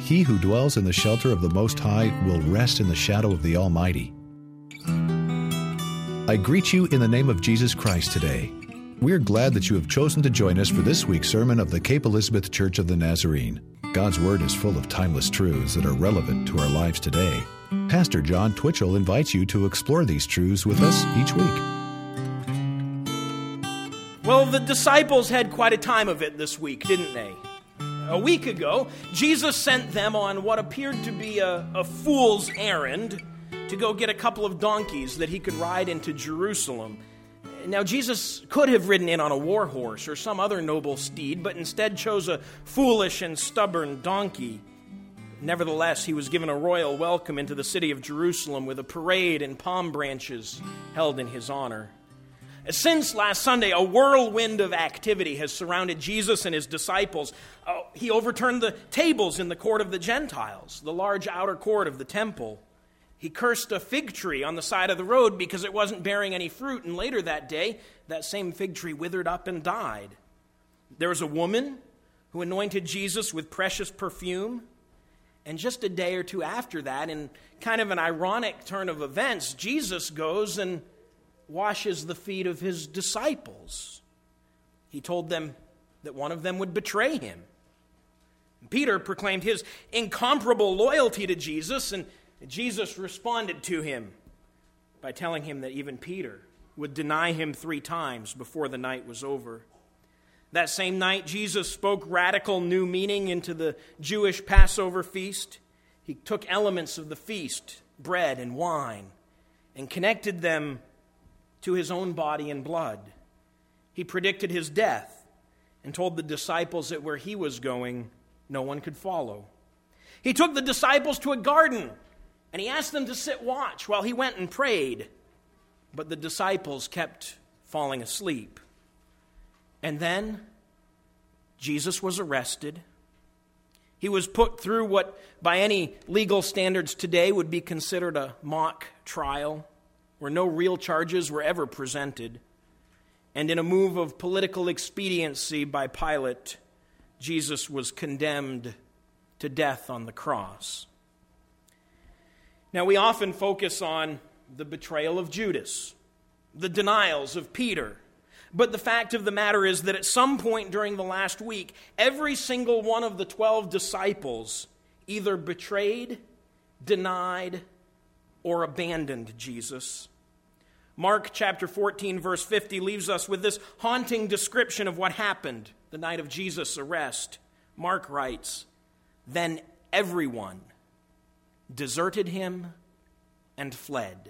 He who dwells in the shelter of the Most High will rest in the shadow of the Almighty. I greet you in the name of Jesus Christ today. We're glad that you have chosen to join us for this week's sermon of the Cape Elizabeth Church of the Nazarene. God's Word is full of timeless truths that are relevant to our lives today. Pastor John Twitchell invites you to explore these truths with us each week. Well, the disciples had quite a time of it this week, didn't they? A week ago, Jesus sent them on what appeared to be a fool's errand to go get a couple of donkeys that he could ride into Jerusalem. Now, Jesus could have ridden in on a war horse or some other noble steed, but instead chose a foolish and stubborn donkey. Nevertheless, he was given a royal welcome into the city of Jerusalem with a parade and palm branches held in his honor. Since last Sunday, a whirlwind of activity has surrounded Jesus and his disciples. He overturned the tables in the court of the Gentiles, the large outer court of the temple. He cursed a fig tree on the side of the road because it wasn't bearing any fruit, and later that day, that same fig tree withered up and died. There was a woman who anointed Jesus with precious perfume, and just a day or two after that, in kind of an ironic turn of events, Jesus goes and washes the feet of his disciples. He told them that one of them would betray him. Peter proclaimed his incomparable loyalty to Jesus, and Jesus responded to him by telling him that even Peter would deny him 3 times before the night was over. That same night, Jesus spoke radical new meaning into the Jewish Passover feast. He took elements of the feast, bread and wine, and connected them to his own body and blood. He predicted his death and told the disciples that where he was going, no one could follow. He took the disciples to a garden and he asked them to sit watch while he went and prayed. But the disciples kept falling asleep. And then Jesus was arrested. He was put through what by any legal standards today would be considered a mock trial, where no real charges were ever presented. And in a move of political expediency by Pilate, Jesus was condemned to death on the cross. Now, we often focus on the betrayal of Judas, the denials of Peter. But the fact of the matter is that at some point during the last week, every single one of the 12 disciples either betrayed, denied, or abandoned Jesus. Mark chapter 14, verse 50 leaves us with this haunting description of what happened the night of Jesus' arrest. Mark writes, "Then everyone deserted him and fled."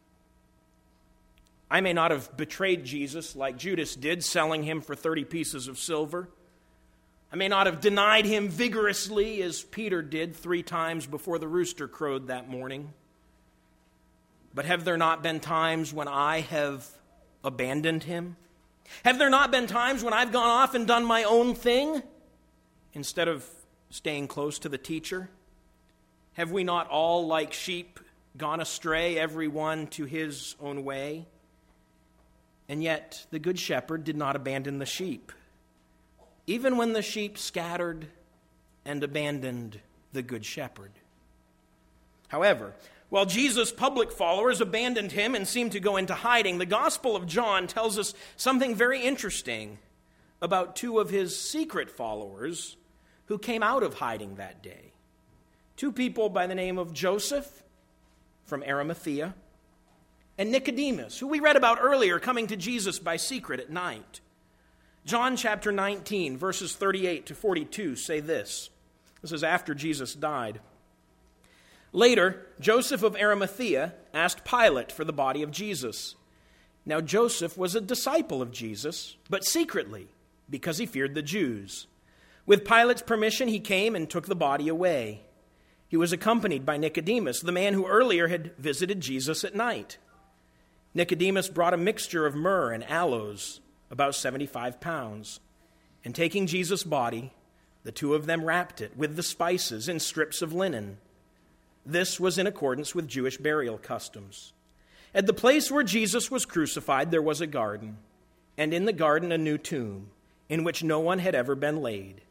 I may not have betrayed Jesus like Judas did, selling him for 30 pieces of silver. I may not have denied him vigorously as Peter did 3 times before the rooster crowed that morning. But have there not been times when I have abandoned him? Have there not been times when I've gone off and done my own thing instead of staying close to the teacher? Have we not all, like sheep, gone astray, everyone to his own way? And yet the good shepherd did not abandon the sheep, even when the sheep scattered and abandoned the good shepherd. However, while Jesus' public followers abandoned him and seemed to go into hiding, the Gospel of John tells us something very interesting about 2 of his secret followers who came out of hiding that day. 2 people by the name of Joseph from Arimathea and Nicodemus, who we read about earlier, coming to Jesus by secret at night. John chapter 19, verses 38 to 42 say this. This is after Jesus died. Later, Joseph of Arimathea asked Pilate for the body of Jesus. Now Joseph was a disciple of Jesus, but secretly, because he feared the Jews. With Pilate's permission, he came and took the body away. He was accompanied by Nicodemus, the man who earlier had visited Jesus at night. Nicodemus brought a mixture of myrrh and aloes, about 75 pounds. And taking Jesus' body, the 2 of them wrapped it with the spices in strips of linen. This was in accordance with Jewish burial customs. At the place where Jesus was crucified, there was a garden, and in the garden a new tomb, in which no one had ever been laid.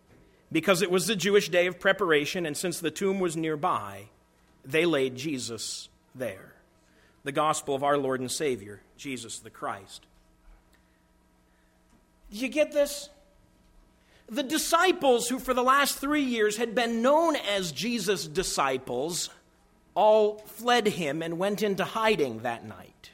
because it was the Jewish day of preparation, and since the tomb was nearby, they laid Jesus there. The gospel of our Lord and Savior, Jesus the Christ. Do you get this? The disciples who for the last 3 years had been known as Jesus' disciples all fled him and went into hiding that night.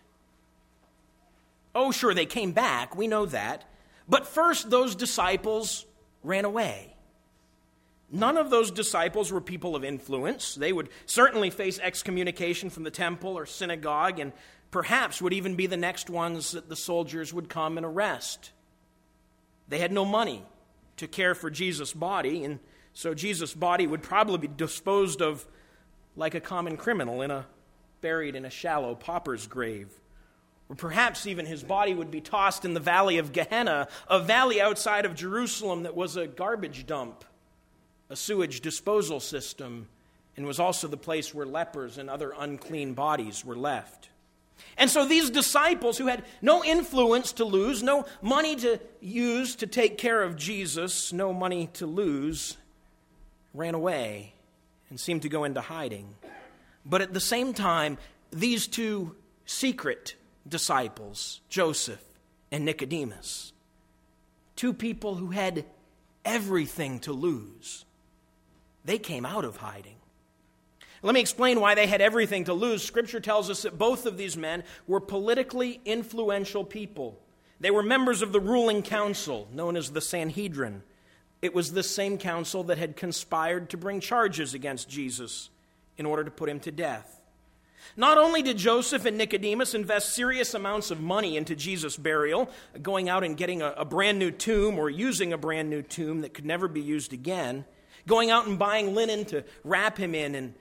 Oh, sure, they came back, we know that. But first, those disciples ran away. None of those disciples were people of influence. They would certainly face excommunication from the temple or synagogue, and perhaps would even be the next ones that the soldiers would come and arrest. They had no money to care for Jesus' body, and so Jesus' body would probably be disposed of like a common criminal buried in a shallow pauper's grave. Or perhaps even his body would be tossed in the valley of Gehenna, a valley outside of Jerusalem that was a garbage dump, a sewage disposal system, and was also the place where lepers and other unclean bodies were left. And so these disciples who had no influence to lose, no money to use to take care of Jesus, no money to lose, ran away and seemed to go into hiding. But at the same time, these two secret disciples, Joseph and Nicodemus, two people who had everything to lose, they came out of hiding. Let me explain why they had everything to lose. Scripture tells us that both of these men were politically influential people. They were members of the ruling council, known as the Sanhedrin. It was this same council that had conspired to bring charges against Jesus in order to put him to death. Not only did Joseph and Nicodemus invest serious amounts of money into Jesus' burial, going out and getting a brand new tomb or using a brand new tomb that could never be used again, going out and buying linen to wrap him in and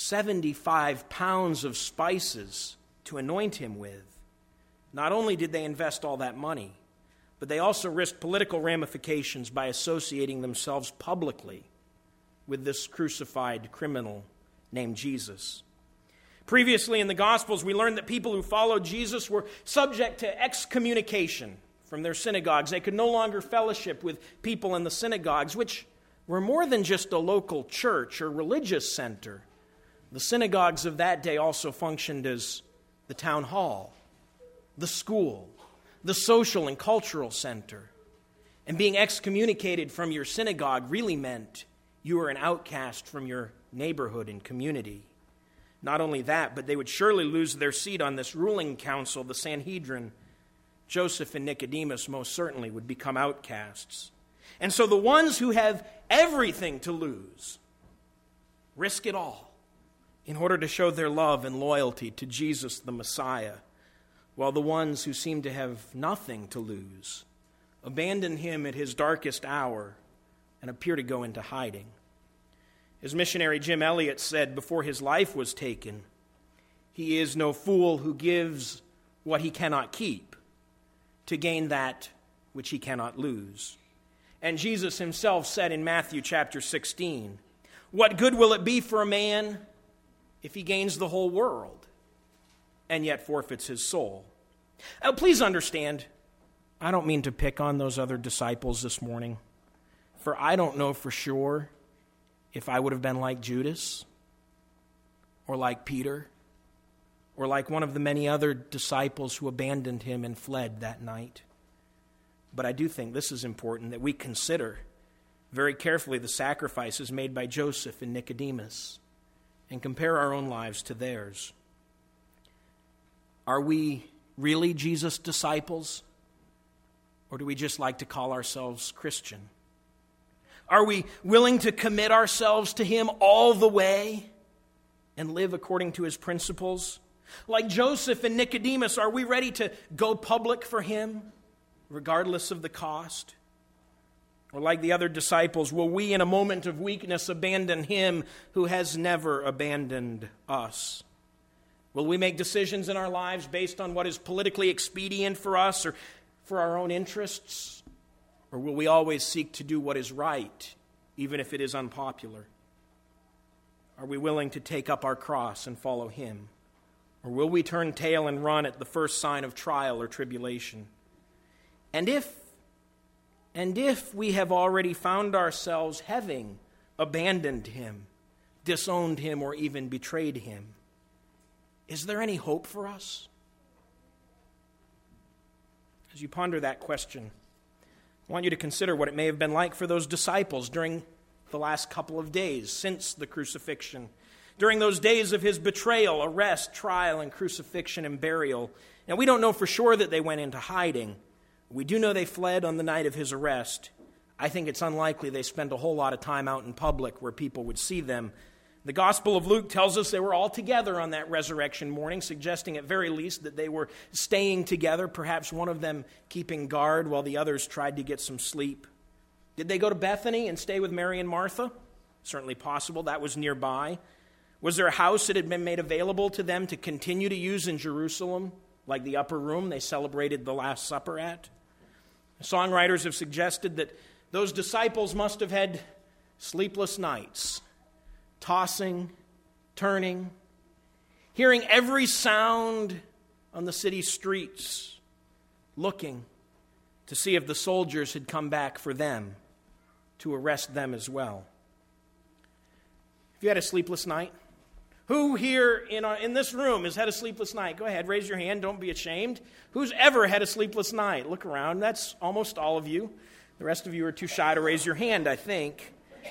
75 pounds of spices to anoint him with. Not only did they invest all that money, but they also risked political ramifications by associating themselves publicly with this crucified criminal named Jesus. Previously in the Gospels, we learned that people who followed Jesus were subject to excommunication from their synagogues. They could no longer fellowship with people in the synagogues, which were more than just a local church or religious center. The synagogues of that day also functioned as the town hall, the school, the social and cultural center. And being excommunicated from your synagogue really meant you were an outcast from your neighborhood and community. Not only that, but they would surely lose their seat on this ruling council, the Sanhedrin. Joseph and Nicodemus most certainly would become outcasts. And so the ones who have everything to lose risk it all in order to show their love and loyalty to Jesus the Messiah, while the ones who seem to have nothing to lose abandon him at his darkest hour and appear to go into hiding. As missionary Jim Elliot said before his life was taken, "He is no fool who gives what he cannot keep to gain that which he cannot lose." And Jesus himself said in Matthew chapter 16, "What good will it be for a man if he gains the whole world and yet forfeits his soul?" Please understand, I don't mean to pick on those other disciples this morning, for I don't know for sure if I would have been like Judas or like Peter or like one of the many other disciples who abandoned him and fled that night. But I do think this is important, that we consider very carefully the sacrifices made by Joseph and Nicodemus and compare our own lives to theirs. Are we really Jesus' disciples? Or do we just like to call ourselves Christian? Are we willing to commit ourselves to him all the way and live according to his principles? Like Joseph and Nicodemus, are we ready to go public for him, regardless of the cost? Or like the other disciples, will we in a moment of weakness abandon him who has never abandoned us? Will we make decisions in our lives based on what is politically expedient for us or for our own interests? Or will we always seek to do what is right, even if it is unpopular? Are we willing to take up our cross and follow him? Or will we turn tail and run at the first sign of trial or tribulation? And if And if we have already found ourselves having abandoned him, disowned him, or even betrayed him, is there any hope for us? As you ponder that question, I want you to consider what it may have been like for those disciples during the last couple of days since the crucifixion, during those days of his betrayal, arrest, trial, and crucifixion and burial. Now, we don't know for sure that they went into hiding. We do know they fled on the night of his arrest. I think it's unlikely they spent a whole lot of time out in public where people would see them. The Gospel of Luke tells us they were all together on that resurrection morning, suggesting at very least that they were staying together, perhaps one of them keeping guard while the others tried to get some sleep. Did they go to Bethany and stay with Mary and Martha? Certainly possible. That was nearby. Was there a house that had been made available to them to continue to use in Jerusalem, like the upper room they celebrated the Last Supper at? Songwriters have suggested that those disciples must have had sleepless nights, tossing, turning, hearing every sound on the city streets, looking to see if the soldiers had come back for them to arrest them as well. Have you had a sleepless night? Who here in this room has had a sleepless night? Go ahead, raise your hand. Don't be ashamed. Who's ever had a sleepless night? Look around. That's almost all of you. The rest of you are too shy to raise your hand, I think.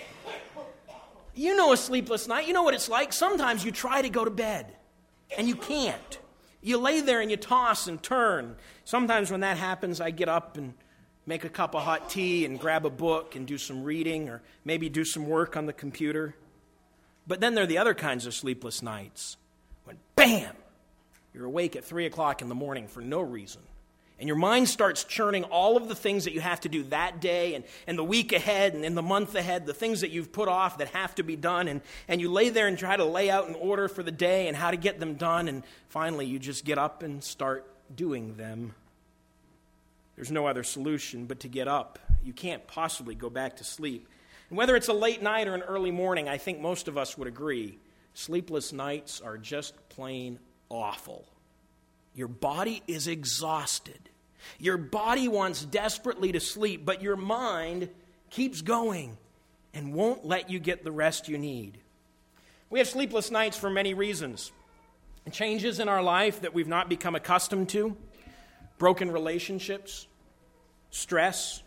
You know a sleepless night. You know what it's like. Sometimes you try to go to bed, and you can't. You lay there and you toss and turn. Sometimes when that happens, I get up and make a cup of hot tea and grab a book and do some reading or maybe do some work on the computer. But then there are the other kinds of sleepless nights when, bam, you're awake at 3 o'clock in the morning for no reason. And your mind starts churning all of the things that you have to do that day and the week ahead and in the month ahead, the things that you've put off that have to be done. And you lay there and try to lay out an order for the day and how to get them done. And finally, you just get up and start doing them. There's no other solution but to get up. You can't possibly go back to sleep. And whether it's a late night or an early morning, I think most of us would agree, sleepless nights are just plain awful. Your body is exhausted. Your body wants desperately to sleep, but your mind keeps going and won't let you get the rest you need. We have sleepless nights for many reasons. Changes in our life that we've not become accustomed to, broken relationships, stress,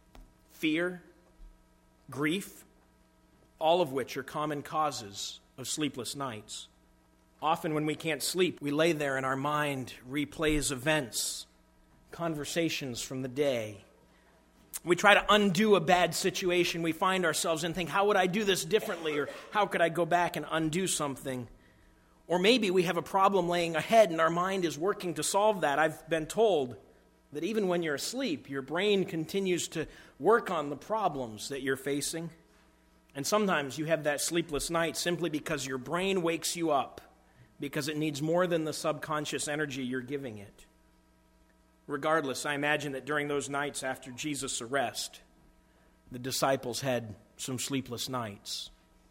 fear, grief, all of which are common causes of sleepless nights. Often when we can't sleep, we lay there and our mind replays events, conversations from the day. We try to undo a bad situation we find ourselves in, think, how would I do this differently? Or how could I go back and undo something? Or maybe we have a problem laying ahead and our mind is working to solve that. I've been told that even when you're asleep, your brain continues to work on the problems that you're facing. And sometimes you have that sleepless night simply because your brain wakes you up, because it needs more than the subconscious energy you're giving it. Regardless, I imagine that during those nights after Jesus' arrest, the disciples had some sleepless nights.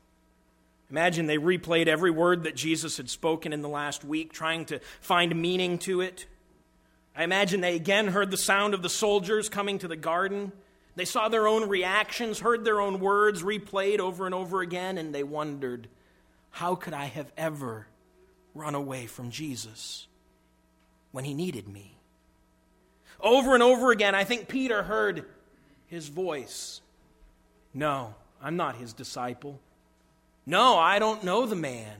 Imagine they replayed every word that Jesus had spoken in the last week, trying to find meaning to it. I imagine they again heard the sound of the soldiers coming to the garden. They saw their own reactions, heard their own words replayed over and over again, and they wondered, how could I have ever run away from Jesus when he needed me? Over and over again, I think Peter heard his voice. No, I'm not his disciple. No, I don't know the man.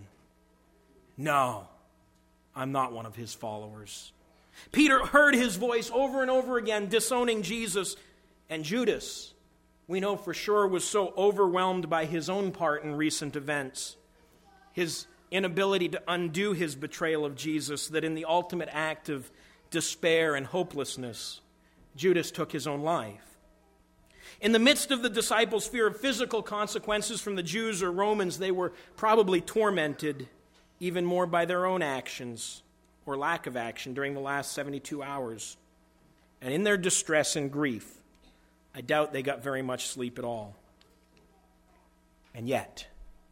No, I'm not one of his followers. Peter heard his voice over and over again, disowning Jesus. And Judas, we know for sure, was so overwhelmed by his own part in recent events, his inability to undo his betrayal of Jesus, that in the ultimate act of despair and hopelessness, Judas took his own life. In the midst of the disciples' fear of physical consequences from the Jews or Romans, they were probably tormented even more by their own actions or lack of action during the last 72 hours. And in their distress and grief, I doubt they got very much sleep at all. And yet,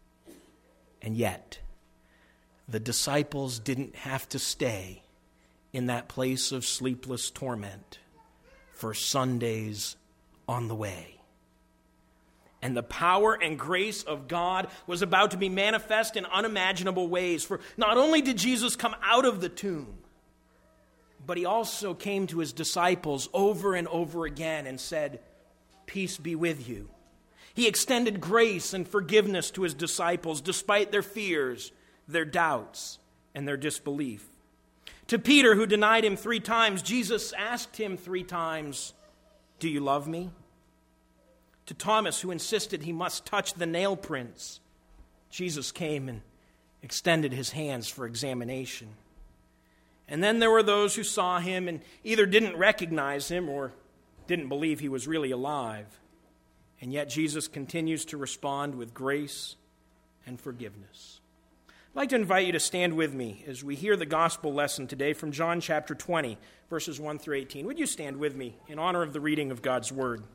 the disciples didn't have to stay in that place of sleepless torment for Sundays on the way. And the power and grace of God was about to be manifest in unimaginable ways. For not only did Jesus come out of the tomb, but he also came to his disciples over and over again and said, "Peace be with you." He extended grace and forgiveness to his disciples despite their fears, their doubts, and their disbelief. To Peter, who denied him 3 times, Jesus asked him 3 times, "Do you love me?" To Thomas, who insisted he must touch the nail prints, Jesus came and extended his hands for examination. And then there were those who saw him and either didn't recognize him or didn't believe he was really alive. And yet Jesus continues to respond with grace and forgiveness. I'd like to invite you to stand with me as we hear the gospel lesson today from John chapter 20, verses 1 through 18. Would you stand with me in honor of the reading of God's word?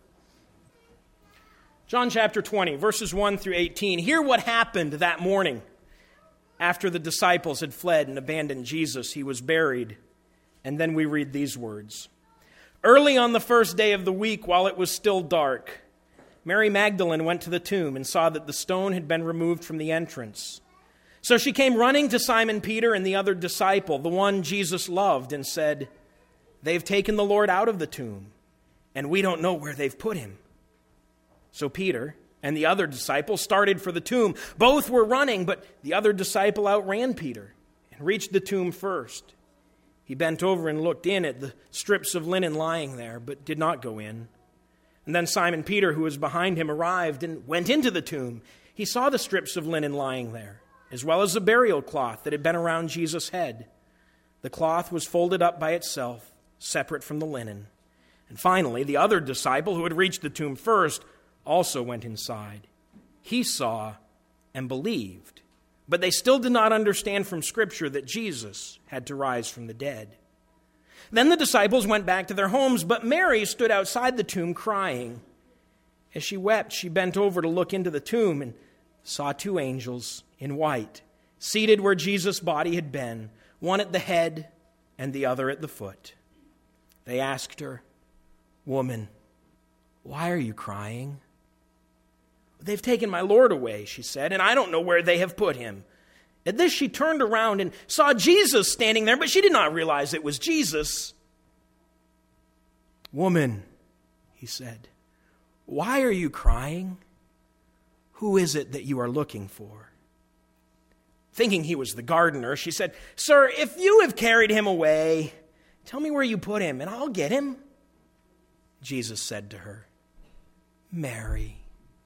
John chapter 20, verses 1 through 18. Hear what happened that morning. After the disciples had fled and abandoned Jesus, he was buried. And then we read these words. Early on the first day of the week, while it was still dark, Mary Magdalene went to the tomb and saw that the stone had been removed from the entrance. So she came running to Simon Peter and the other disciple, the one Jesus loved, and said, "They've taken the Lord out of the tomb, and we don't know where they've put him." So Peter and the other disciple started for the tomb. Both were running, but the other disciple outran Peter and reached the tomb first. He bent over and looked in at the strips of linen lying there, but did not go in. And then Simon Peter, who was behind him, arrived and went into the tomb. He saw the strips of linen lying there, as well as the burial cloth that had been around Jesus' head. The cloth was folded up by itself, separate from the linen. And finally, the other disciple, who had reached the tomb first, also went inside. He saw and believed, but they still did not understand from Scripture that Jesus had to rise from the dead. Then the disciples went back to their homes, but Mary stood outside the tomb crying. As she wept, she bent over to look into the tomb and saw 2 angels in white, seated where Jesus' body had been, one at the head and the other at the foot. They asked her, "Woman, why are you crying?" "They've taken my Lord away," she said, "and I don't know where they have put him." At this, she turned around and saw Jesus standing there, but she did not realize it was Jesus. "Woman," he said, "why are you crying? Who is it that you are looking for?" Thinking he was the gardener, she said, "Sir, if you have carried him away, tell me where you put him, and I'll get him." Jesus said to her, "Mary."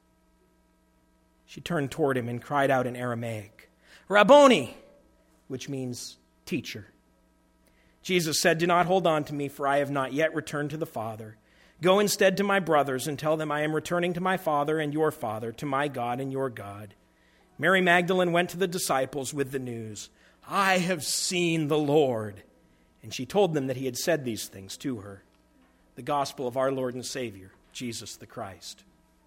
She turned toward him and cried out in Aramaic, "Rabboni," which means teacher. Jesus said, "Do not hold on to me, for I have not yet returned to the Father. Go instead to my brothers and tell them I am returning to my Father and your Father, to my God and your God." Mary Magdalene went to the disciples with the news, "I have seen the Lord." And she told them that he had said these things to her. The gospel of our Lord and Savior, Jesus the Christ.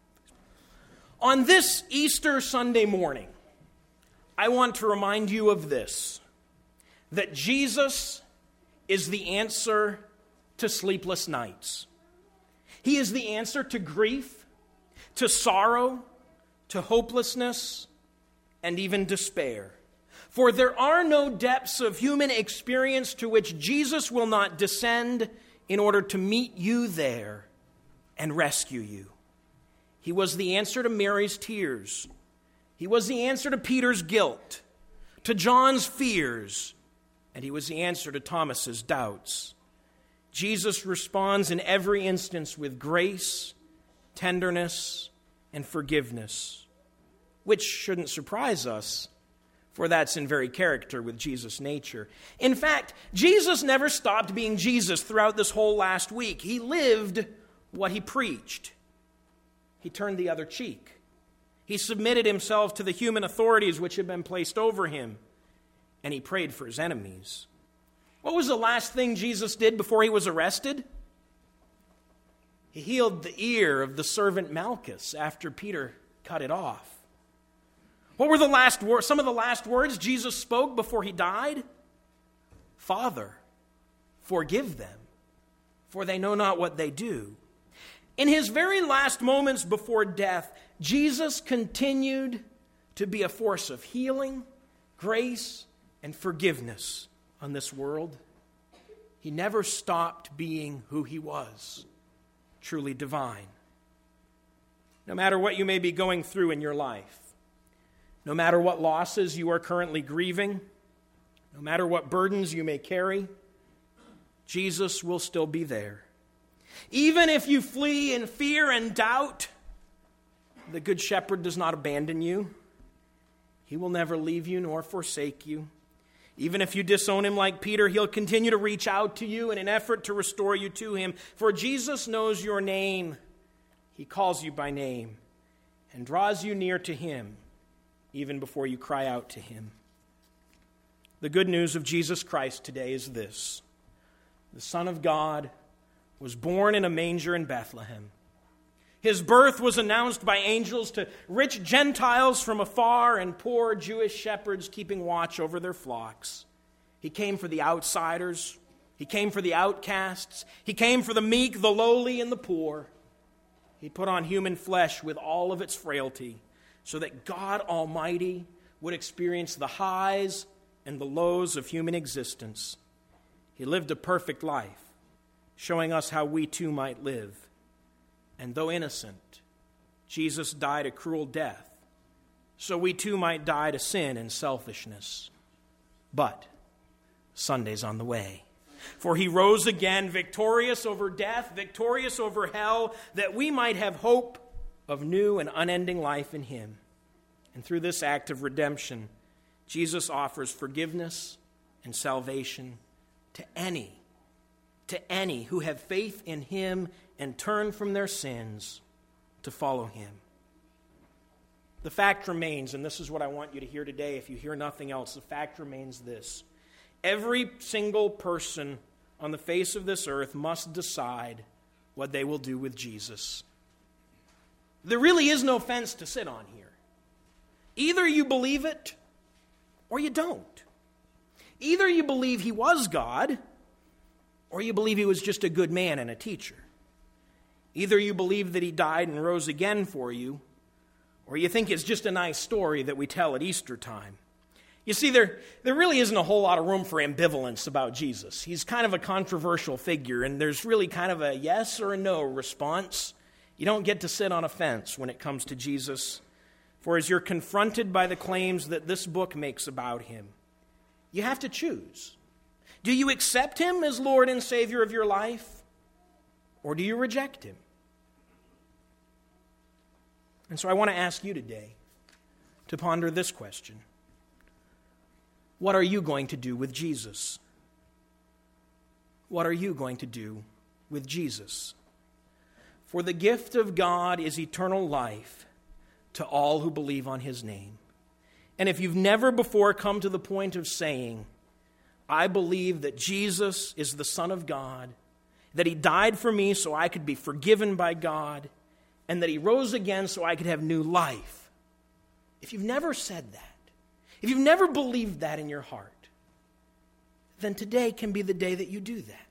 On this Easter Sunday morning, I want to remind you of this, that Jesus is the answer to sleepless nights. He is the answer to grief, to sorrow, to hopelessness, and even despair. For there are no depths of human experience to which Jesus will not descend in order to meet you there and rescue you. He was the answer to Mary's tears. He was the answer to Peter's guilt, to John's fears, and he was the answer to Thomas's doubts. Jesus responds in every instance with grace, tenderness, and forgiveness, which shouldn't surprise us, for that's in very character with Jesus' nature. In fact, Jesus never stopped being Jesus throughout this whole last week. He lived what he preached. He turned the other cheek. He submitted himself to the human authorities which had been placed over him, and he prayed for his enemies. What was the last thing Jesus did before he was arrested? He healed the ear of the servant Malchus after Peter cut it off. What were some of the last words Jesus spoke before he died? "Father, forgive them, for they know not what they do." In his very last moments before death, Jesus continued to be a force of healing, grace, and forgiveness on this world. He never stopped being who he was, truly divine. No matter what you may be going through in your life, no matter what losses you are currently grieving, no matter what burdens you may carry, Jesus will still be there. Even if you flee in fear and doubt, the Good Shepherd does not abandon you. He will never leave you nor forsake you. Even if you disown him like Peter, he'll continue to reach out to you in an effort to restore you to him. For Jesus knows your name. He calls you by name and draws you near to him even before you cry out to him. The good news of Jesus Christ today is this: the Son of God was born in a manger in Bethlehem. His birth was announced by angels to rich Gentiles from afar and poor Jewish shepherds keeping watch over their flocks. He came for the outsiders. He came for the outcasts. He came for the meek, the lowly, and the poor. He put on human flesh with all of its frailty so that God Almighty would experience the highs and the lows of human existence. He lived a perfect life, showing us how we too might live. And though innocent, Jesus died a cruel death, so we too might die to sin and selfishness. But Sunday's on the way. For he rose again, victorious over death, victorious over hell, that we might have hope of new and unending life in him. And through this act of redemption, Jesus offers forgiveness and salvation to any who have faith in him and turn from their sins to follow him. The fact remains, and this is what I want you to hear today, if you hear nothing else, the fact remains this: every single person on the face of this earth must decide what they will do with Jesus. There really is no fence to sit on here. Either you believe it or you don't. Either you believe he was God, or you believe he was just a good man and a teacher. Either you believe that he died and rose again for you, or you think it's just a nice story that we tell at Easter time. You see, there really isn't a whole lot of room for ambivalence about Jesus. He's kind of a controversial figure, and there's really kind of a yes or a no response. You don't get to sit on a fence when it comes to Jesus, for as you're confronted by the claims that this book makes about him, you have to choose. Do you accept him as Lord and Savior of your life, or do you reject him? And so I want to ask you today to ponder this question: what are you going to do with Jesus? What are you going to do with Jesus? For the gift of God is eternal life to all who believe on his name. And if you've never before come to the point of saying, I believe that Jesus is the Son of God, that he died for me so I could be forgiven by God, and that he rose again so I could have new life. If you've never said that, if you've never believed that in your heart, then today can be the day that you do that.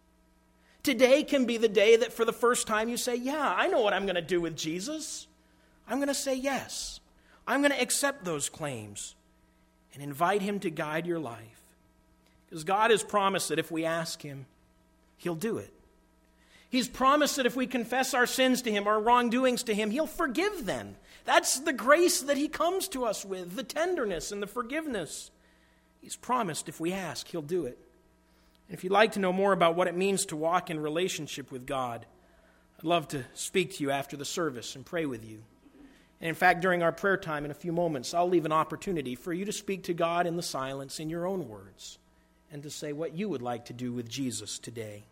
Today can be the day that for the first time you say, yeah, I know what I'm going to do with Jesus. I'm going to say yes. I'm going to accept those claims and invite him to guide your life. Because God has promised that if we ask him, he'll do it. He's promised that if we confess our sins to him, our wrongdoings to him, he'll forgive them. That's the grace that he comes to us with, the tenderness and the forgiveness. He's promised if we ask, he'll do it. And if you'd like to know more about what it means to walk in relationship with God, I'd love to speak to you after the service and pray with you. And in fact, during our prayer time in a few moments, I'll leave an opportunity for you to speak to God in the silence in your own words and to say what you would like to do with Jesus today.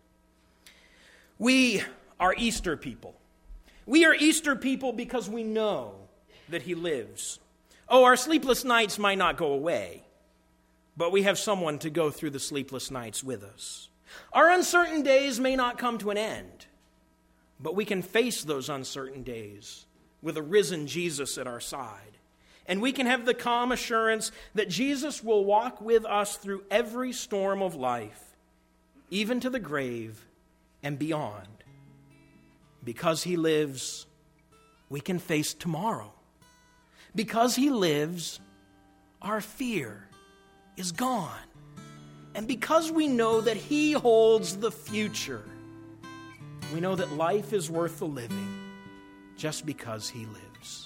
We are Easter people. We are Easter people because we know that he lives. Oh, our sleepless nights might not go away, but we have someone to go through the sleepless nights with us. Our uncertain days may not come to an end, but we can face those uncertain days with a risen Jesus at our side. And we can have the calm assurance that Jesus will walk with us through every storm of life, even to the grave and beyond. Because he lives, we can face tomorrow. Because he lives, our fear is gone. And because we know that he holds the future, we know that life is worth the living just because he lives.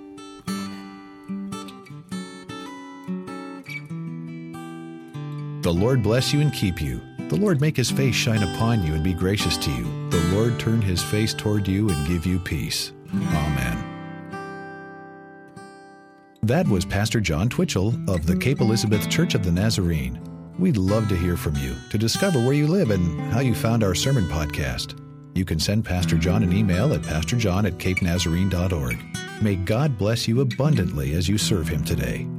The Lord bless you and keep you. The Lord make his face shine upon you and be gracious to you. The Lord turn his face toward you and give you peace. Amen. That was Pastor John Twitchell of the Cape Elizabeth Church of the Nazarene. We'd love to hear from you, to discover where you live and how you found our sermon podcast. You can send Pastor John an email at pastorjohn@capenazarene.org. May God bless you abundantly as you serve him today.